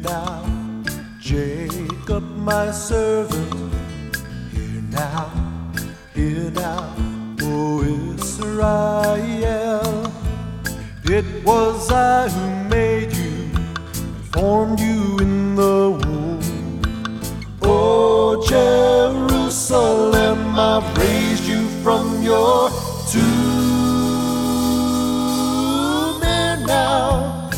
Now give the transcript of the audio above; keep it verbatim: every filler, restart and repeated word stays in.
now, Jacob my servant. Hear now, hear now, O Israel. It was I who made you, formed you in the womb. O Jerusalem, I've raised you from your tomb.